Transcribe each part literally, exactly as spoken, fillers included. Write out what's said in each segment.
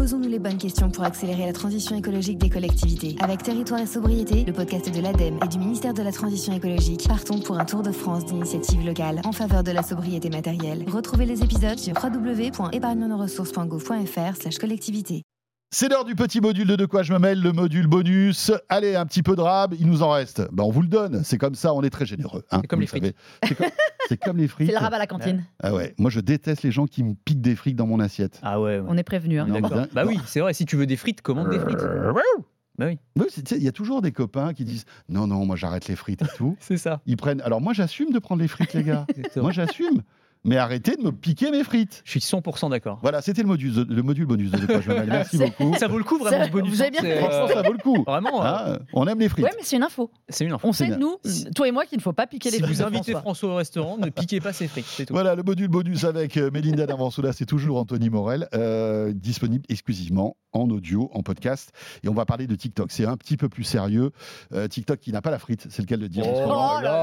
Posons-nous les bonnes questions pour accélérer la transition écologique des collectivités. Avec Territoire et Sobriété, le podcast de l'ADEME et du ministère de la Transition écologique, partons pour un tour de France d'initiatives locales en faveur de la sobriété matérielle. Retrouvez les épisodes sur w w w point épargne nos ressources point gouv point f r slash collectivité. C'est l'heure du petit module de De quoi je me mêle, le module bonus. Allez, un petit peu de rab, il nous en reste. Ben, on vous le donne, c'est comme ça, on est très généreux. Hein, c'est comme les frites. C'est comme, c'est comme les frites. C'est le rab à la cantine. Ah ouais, moi je déteste les gens qui me piquent des frites dans mon assiette. Ah ouais, ouais. On est prévenus. Hein. D'accord. Non, bah oui, c'est vrai, si tu veux des frites, commande des frites. Bah oui. Oui, il y a toujours des copains qui disent non, non, moi j'arrête les frites et tout. C'est ça. Ils prennent. Alors moi j'assume de prendre les frites, les gars. Moi j'assume. Mais arrêtez de me piquer mes frites. Je suis cent pour cent d'accord. Voilà, c'était le module, le module bonus de De quoi je me mêle. Merci beaucoup. Ça vaut le coup vraiment Ça, ce bonus. vous avez bien C'est, Franchement, ça vaut le coup. Vraiment. Ah, euh, on aime les frites. Ouais, mais c'est une info. C'est une info. On sait, C'est nous, toi et moi, qu'il ne faut pas piquer Si les frites. vous de invitez François. François au restaurant, ne piquez pas ses frites. C'est tout. Voilà, le module bonus avec euh, Mélinda Darvansoulas, c'est toujours Anthony Morel, euh, disponible exclusivement en audio, en podcast. Et on va parler de TikTok. C'est un petit peu plus sérieux. Euh, TikTok qui n'a pas la frite, c'est le cas de le dire. Oh là là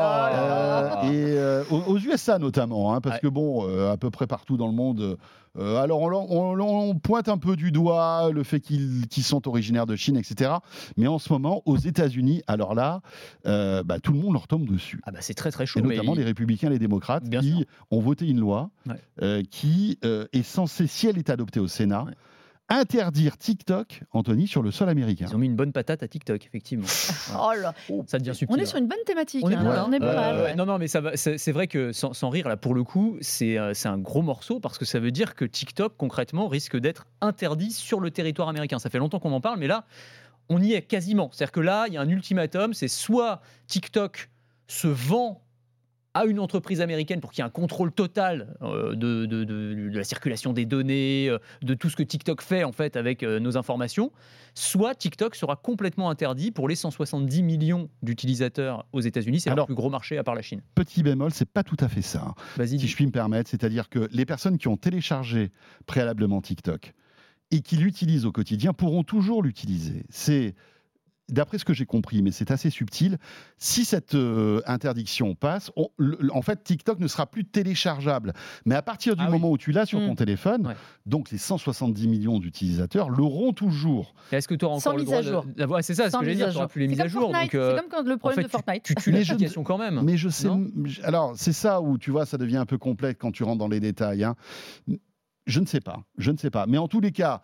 là. Euh, et euh, aux, aux U S A notamment, hein, parce Ouais. que bon, euh, à peu près partout dans le monde, euh, alors on, on- on pointe un peu du doigt le fait qu'ils, qu'ils sont originaires de Chine, et cetera. Mais en ce moment, aux États-Unis, alors là, euh, bah, tout le monde leur tombe dessus. Ah bah c'est très très chaud. Et notamment mais les républicains et les démocrates Bien qui sûr. ont voté une loi Ouais. euh, qui euh, est censée, si elle est adoptée au Sénat, Ouais. interdire TikTok, Anthony, sur le sol américain. Ils ont mis une bonne patate à TikTok, effectivement. Oh là. Ça devient subtil. On est sur une bonne thématique. On est hein. bon, là, On est pas Euh, mal. ouais. Non, non, mais ça va, c'est, c'est vrai que sans, sans rire, là, pour le coup, c'est, euh, c'est un gros morceau parce que ça veut dire que TikTok, concrètement, risque d'être interdit sur le territoire américain. Ça fait longtemps qu'on en parle, mais là, on y est quasiment. C'est-à-dire que là, il y a un ultimatum, c'est soit TikTok se vend à une entreprise américaine pour qu'il y ait un contrôle total euh, de, de- de- de la circulation des données, euh, de tout ce que TikTok fait en fait avec euh, nos informations, soit TikTok sera complètement interdit pour les cent soixante-dix millions d'utilisateurs aux États-Unis. C'est leur Alors- plus gros marché à part la Chine. Petit bémol, c'est pas tout à fait ça, hein, Vas-y, si dis. je puis me permettre. C'est-à-dire que les personnes qui ont téléchargé préalablement TikTok et qui l'utilisent au quotidien pourront toujours l'utiliser. C'est, d'après ce que j'ai compris, mais c'est assez subtil, si cette euh, interdiction passe, on- le- le- en fait, TikTok ne sera plus téléchargeable. Mais à partir du Ah oui. moment où tu l'as sur Mm. ton téléphone, Ouais. donc les cent soixante-dix millions d'utilisateurs l'auront toujours. Et Est-ce que tu auras Sans encore le mise droit à jour. de... Ouais, c'est ça, ce Sans que j'allais mise à dire. Tu n'auras jour. plus les C'est mises à comme jour. Fortnite, Donc, euh, c'est comme quand le en problème fait, de Fortnite. tu, tu tues Mais je- l'application quand même. Mais je sais. Non je- alors, c'est ça où tu vois, ça devient un peu complexe quand tu rentres dans les détails, hein. Je ne sais pas. Je ne sais pas. Mais en tous les cas,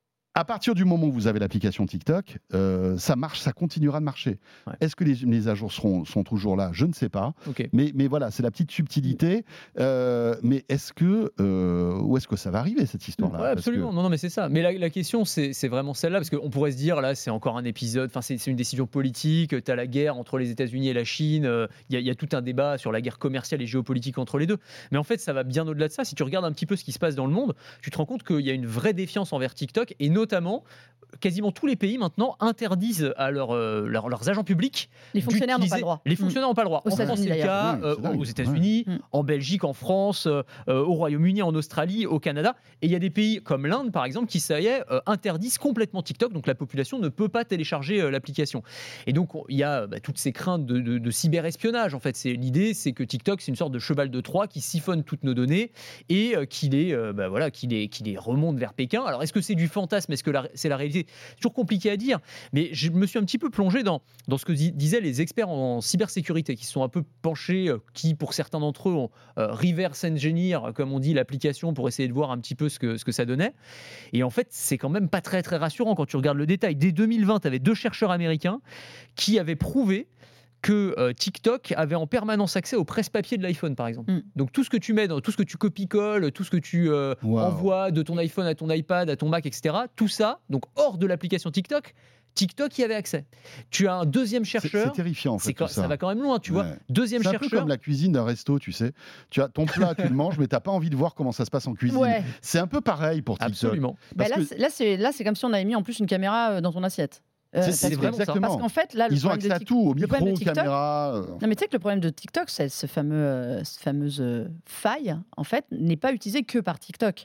à partir du moment où vous avez l'application TikTok, euh, ça marche, ça continuera de marcher. Ouais. Est-ce que les mises à jour seront, sont toujours là? Je ne sais pas. Ok. Mais, mais voilà, c'est la petite subtilité. Euh, mais est-ce que euh, où est-ce que ça va arriver cette histoire-là? Ouais, Parce absolument. que- Non, non, mais c'est ça. Mais la, la question, c'est, c'est vraiment celle-là, parce qu'on pourrait se dire, là, c'est encore un épisode, enfin, c'est, c'est une décision politique, tu as la guerre entre les États-Unis et la Chine, il y, a- y a tout un débat sur la guerre commerciale et géopolitique entre les deux. Mais en fait, ça va bien au-delà de ça. Si tu regardes un petit peu ce qui se passe dans le monde, tu te rends compte qu'il y a une vraie défiance envers TikTok, et notamment, quasiment tous les pays maintenant interdisent à leurs, euh, leurs, leurs agents publics. Les fonctionnaires n'ont pas d'utiliser- le droit. Les fonctionnaires n'ont pas le droit. Aux En France, États-Unis, c'est le cas, d'ailleurs. euh, Ouais, c'est dingue. aux États-Unis, Ouais. en Belgique, en France, euh, euh, au Royaume-Uni, en Australie, au Canada. Et il y a des pays comme l'Inde, par exemple, qui, ça y est, euh, interdisent complètement TikTok. Donc la population ne peut pas télécharger euh, l'application. Et donc, on- il y a bah, toutes ces craintes de, de- de cyberespionnage. En fait, c'est, l'idée, c'est que TikTok, c'est une sorte de cheval de Troie qui siphonne toutes nos données et euh, qui, les, euh, bah, voilà, qui, les, qui les remonte vers Pékin. Alors, est-ce que c'est du fantasme? Est-ce que la- c'est la réalité? C'est toujours compliqué à dire. Mais je me suis un petit peu plongé dans, dans ce que di- disaient les experts en cybersécurité, qui sont un peu penchés, euh, qui, pour certains d'entre eux, ont euh, reverse engineer, comme on dit, l'application pour essayer de voir un petit peu ce que, ce que ça donnait. Et en fait, c'est quand même pas très, très rassurant quand tu regardes le détail. Dès deux mille vingt, tu avais deux chercheurs américains qui avaient prouvé que euh, TikTok avait en permanence accès au presse-papier de l'iPhone, par exemple. Mm. Donc tout ce que tu mets, dans, tout ce que tu copies-colles, tout ce que tu euh, Wow. envoies de ton iPhone à ton iPad, à ton Mac, et cetera, tout ça, donc hors de l'application TikTok, TikTok y avait accès. Tu as un deuxième C'est, c'est chercheur. terrifiant en fait. c'est quand- tout ça. ça. va quand même loin, tu vois. Ouais. Deuxième C'est un peu chercheur. comme la cuisine d'un resto, tu sais. Tu as ton plat, tu le manges, mais t'as pas envie de voir comment ça se passe en cuisine. Ouais. C'est un peu pareil pour TikTok. Absolument. Bah Parce là, que- c'est- là, c'est, là, c'est comme si on avait mis en plus une caméra euh, dans ton assiette. Euh, C'est, parce c'est que- vraiment ça. exactement. Parce qu'en fait, là, le Ils ont problème accès de à Tik- tout, au le problème micro, de TikTok- caméra. euh. Non, mais tu sais que le problème de TikTok, c'est ce fameux, euh, cette fameuse euh, faille, en fait, n'est pas utilisée que par TikTok.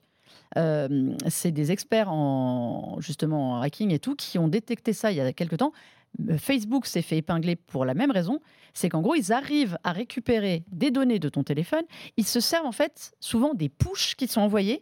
Euh, c'est des experts en justement en hacking et tout qui ont détecté ça il y a quelques temps. Euh, Facebook s'est fait épingler pour la même raison, c'est qu'en gros ils arrivent à récupérer des données de ton téléphone. Ils se servent en fait souvent des pushs qui sont envoyés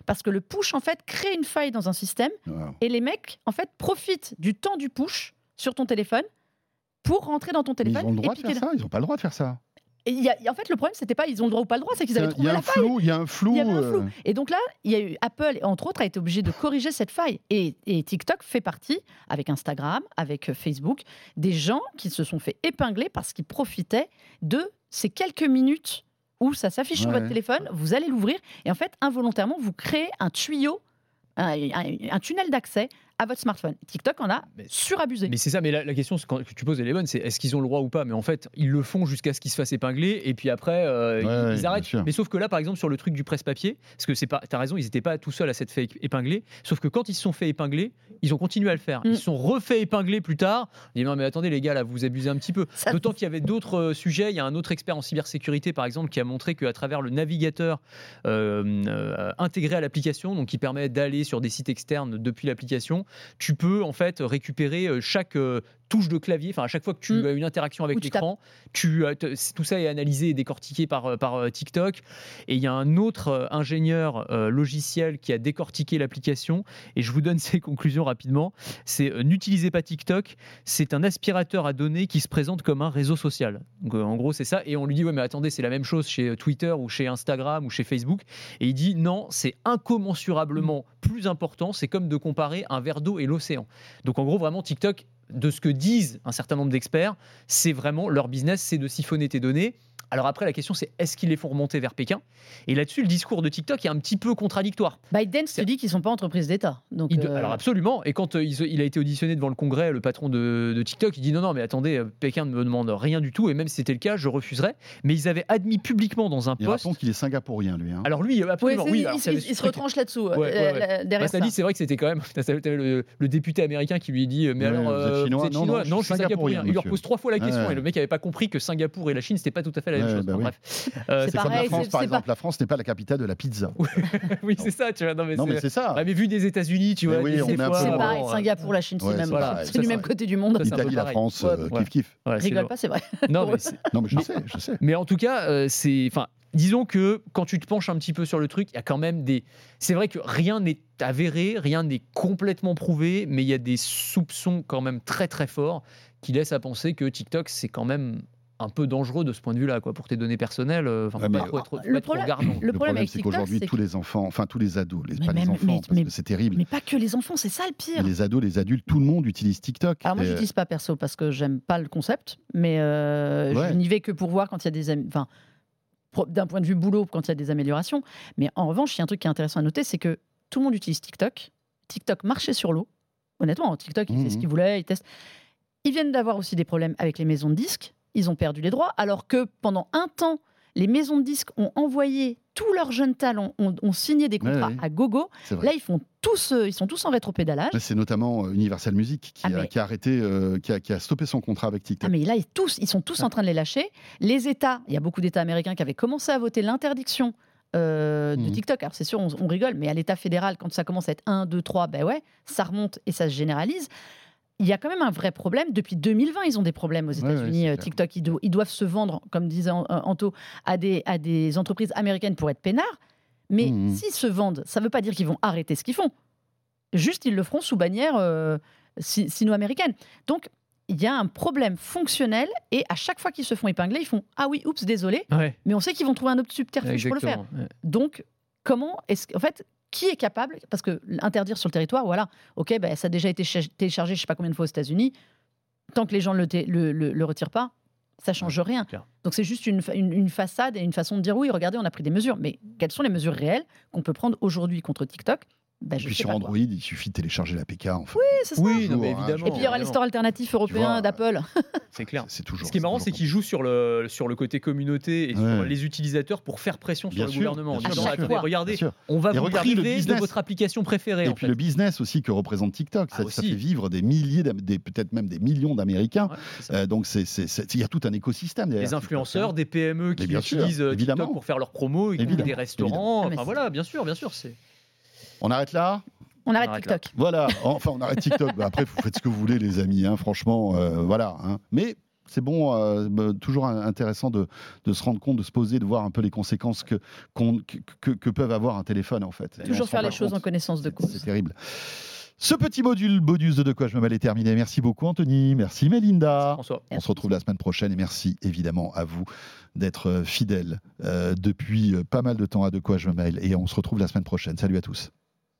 parce que le push, en fait, crée une faille dans un système Wow. et les mecs, en fait, profitent du temps du push sur ton téléphone pour rentrer dans ton Mais ils téléphone ont le droit et de piquer. faire ça. Ils n'ont pas le droit de faire ça. Et il y a- en fait, le problème, c'était pas ils ont le droit ou pas le droit, c'est qu'ils Il y avaient a- il trouvé y a la un faille. flou. Il y a un flou. Il y avait un flou. euh, Et donc là, il y a eu Apple, entre autres, a été obligé de corriger cette faille. Et, et TikTok fait partie, avec Instagram, avec euh, Facebook, des gens qui se sont fait épingler parce qu'ils profitaient de ces quelques minutes où ça s'affiche sur Ouais. votre téléphone, vous allez l'ouvrir, et en fait, involontairement, vous créez un tuyau, un, un- un tunnel d'accès à votre smartphone. TikTok en a Mais- surabusé. Mais c'est ça, mais la, la question c'est quand- que tu poses, elle est bonne, c'est est-ce qu'ils ont le droit ou pas? Mais en fait, ils le font jusqu'à ce qu'ils se fassent épingler, et puis après, euh, Ouais, ils, ouais, ils bien arrêtent. sûr. Mais sauf que là, par exemple, sur le truc du presse-papier, parce que c'est pas, t'as raison, ils n'étaient pas tout seuls à s'être fait épingler, sauf que quand ils se sont fait épingler, ils ont continué à le faire. Mm. Ils se sont refait épingler plus tard. Ils disent non, mais attendez, les gars, là, vous abusez un petit peu. Ça- D'autant qu'il y avait d'autres euh, sujets. Il y a un autre expert en cybersécurité, par exemple, qui a montré qu'à travers le navigateur euh, euh, intégré à l'application, donc qui permet d'aller sur des sites externes depuis l'application, tu peux en fait récupérer euh, chaque euh, touche de clavier. Enfin, à chaque fois que tu Mm. as une interaction avec Ou tu l'écran, tu, euh, te- tout ça est analysé et décortiqué par, euh, par euh, TikTok. Et il y a un autre euh, ingénieur euh, logiciel qui a décortiqué l'application. Et je vous donne ses conclusions rapidement. C'est euh, n'utilisez pas TikTok. C'est un aspirateur à données qui se présente comme un réseau social. Donc, euh, en gros, c'est ça. Et on lui dit ouais, mais attendez, c'est la même chose chez euh, Twitter ou chez Instagram ou chez Facebook. Et il dit non, c'est incommensurablement plus important. C'est comme de comparer un verre d'eau et l'océan. Donc en gros, vraiment, TikTok, de ce que disent un certain nombre d'experts, c'est vraiment leur business, c'est de siphonner tes données. Alors après, la question, c'est est-ce qu'ils les font remonter vers Pékin? Et là-dessus, le discours de TikTok est un petit peu contradictoire. ByteDance C'est- te dit qu'ils ne sont pas entreprises d'État. Donc, Il de- euh, Alors absolument. Et quand euh, il, se- il a été auditionné devant le Congrès, le patron de, de TikTok, il dit non, non, mais attendez, euh, Pékin ne me demande rien du tout. Et même si c'était le cas, je refuserais. Mais ils avaient admis publiquement dans un Il poste. raconte qu'il est singapourien, lui. hein. Alors lui, euh, ouais, absolument, c'est- oui. il, alors, il- ça avait il se truc- retranche là-dessous, Ouais, ouais, euh, ouais. la- derrière Bah, ça ça. dit, c'est vrai que c'était quand même. T'as t'avais le, le député américain qui lui dit mais Ouais, alors, vous êtes euh, chinois? Non, non, je non, suis je suis singapourien. singapourien, Il leur monsieur. pose trois fois la question Ouais. et le mec n'avait pas compris que Singapour et la Chine c'était pas tout à fait la même Ouais, chose. bah Enfin, oui. bref, Euh, C'est C'est comme la pareil, France, c'est- par c'est exemple. pas- La France n'est pas la capitale de la pizza. oui, c'est ça. Tu vois. Non, mais Non, c'est- mais c'est ça. Ah, mais vu des États-Unis, tu Mais vois, oui, des on est un fois, peu- C'est Ouais, pareil, bon, Singapour, la Chine, Ouais, c'est même c'est pas- pareil, c'est ça, du c'est même vrai. côté du monde. Ça, c'est un peu L'Italie, la pareil. France, Ouais, euh, ouais. kiff kiff. Ouais, c'est Rigole le- pas, c'est vrai. Non, Pour mais eux. c'est- Non, mais je Mais- sais, je sais. Mais en tout cas, euh, c'est, enfin, disons que quand tu te penches un petit peu sur le truc, il y a quand même des. C'est vrai que rien n'est avéré, rien n'est complètement prouvé, mais il y a des soupçons quand même très très forts qui laissent à penser que TikTok c'est quand même un peu dangereux de ce point de vue-là, quoi, pour tes données personnelles. euh, Enfin, Ouais, faut mais- pas trop être, faut Le pas être trop problème- regardant. Le problème avec c'est TikTok, qu'aujourd'hui, c'est tous les enfants, enfin tous les ados, les, Mais pas les même- enfants, mais- parce mais- que c'est terrible. Mais pas que les enfants, c'est ça le pire. Mais les ados, les adultes, tout le monde utilise TikTok. Alors moi, Et- je n'utilise pas perso parce que j'aime pas le concept, mais euh, Ouais. je n'y vais que pour voir quand il y a des... am- Enfin, pro- d'un point de vue boulot, quand il y a des améliorations. Mais en revanche, il y a un truc qui est intéressant à noter, c'est que tout le monde utilise TikTok. TikTok marchait sur l'eau. Honnêtement, TikTok, il fait ce Mhm. qu'il voulait, il teste. Ils viennent d'avoir aussi des problèmes avec les maisons de disques. Ils ont perdu les droits, alors que pendant un temps, les maisons de disques ont envoyé tous leurs jeunes talents, ont, ont signé des Ouais, contrats ouais. à gogo. c'est vrai. Là, ils font tous, euh, ils sont tous en rétropédalage. Mais c'est notamment euh, Universal Music qui, Ah, a, mais- qui a arrêté, euh, qui, a, qui a stoppé son contrat avec Ah, TikTok. mais là, ils, tous, ils sont tous en train de les lâcher. Les États, il y a beaucoup d'États américains qui avaient commencé à voter l'interdiction euh, de Mhm. TikTok. Alors, c'est sûr, on, on rigole, mais à l'État fédéral, quand ça commence à être un, deux, trois, ben ouais, ça remonte et ça se généralise. Il y a quand même un vrai problème. Depuis deux mille vingt, ils ont des problèmes aux Ouais, ouais, États-Unis. c'est euh, clair. TikTok, ils, do- ils doivent se vendre, comme disait An- euh, Anto, à des, à des entreprises américaines pour être peinards. Mais Mhm. s'ils se vendent, ça ne veut pas dire qu'ils vont arrêter ce qu'ils font. Juste, ils le feront sous bannière euh, si- sino-américaine. Donc, il y a un problème fonctionnel et à chaque fois qu'ils se font épingler, ils font « Ah oui, oups, désolé », Ouais, mais on sait qu'ils vont trouver un autre subterfuge pour le faire. exactement. Ouais. Donc, comment est-ce en fait, qui est capable, parce que l'interdire sur le territoire, voilà, ok, ben, ça a déjà été cha- téléchargé, je sais pas combien de fois aux États-Unis. Tant que les gens ne le, té- le, le- le retirent pas, ça change rien. clair. Donc c'est juste une, fa- une, une façade et une façon de dire oui, regardez, on a pris des mesures. Mais quelles sont les mesures réelles qu'on peut prendre aujourd'hui contre TikTok? Ben, Et je puis sais sur pas, Android, quoi. il suffit de télécharger l'A P K. Enfin. Oui, c'est ça. Oui, non, mais Toujours, hein, évidemment. Et puis il y aura les évidemment. stores alternatifs européens vois, d'Apple. C'est clair. C'est toujours. Ce qui est marrant, c'est qu'ils jouent sur le, sur le côté communauté et sur Ouais. les utilisateurs pour faire pression Bien sur sûr, le gouvernement en bien disant sûr, attendez, bien sûr. regardez, Bien sûr. on va Et vous regardez le priver de business. votre application préférée. Et en puis fait. le business aussi que représente TikTok, ça, Ah, ça aussi. fait vivre des milliers, d'am- des- peut-être même des millions d'Américains. Ouais, c'est ça. Euh, donc c'est, c'est- c'est- il y a tout un écosystème derrière Les TikTok, influenceurs, hein. des P M E qui Mais bien sûr, utilisent euh, évidemment. TikTok pour faire leurs promos, et Évidemment, des restaurants. Ah, mais Enfin c'est- voilà, bien sûr, bien sûr. C'est... On arrête là. On arrête arrête là. TikTok. Voilà. Enfin, on arrête TikTok. Bah, après, vous faites ce que vous voulez, les amis. hein, Franchement, euh, voilà. hein. Mais C'est bon, euh, bah, toujours intéressant de, de se rendre compte, de se poser, de voir un peu les conséquences que, qu'on, que, que, que peuvent avoir un téléphone en fait. Toujours faire les choses compte. En connaissance de cause. C'est, c'est terrible. Ce petit module bonus de De quoi je me mêle est terminé. Merci beaucoup Anthony, merci Mélinda. Merci François. On se retrouve la semaine prochaine et merci évidemment à vous d'être fidèles euh, depuis pas mal de temps à De quoi je me mêle et on se retrouve la semaine prochaine. Salut à tous.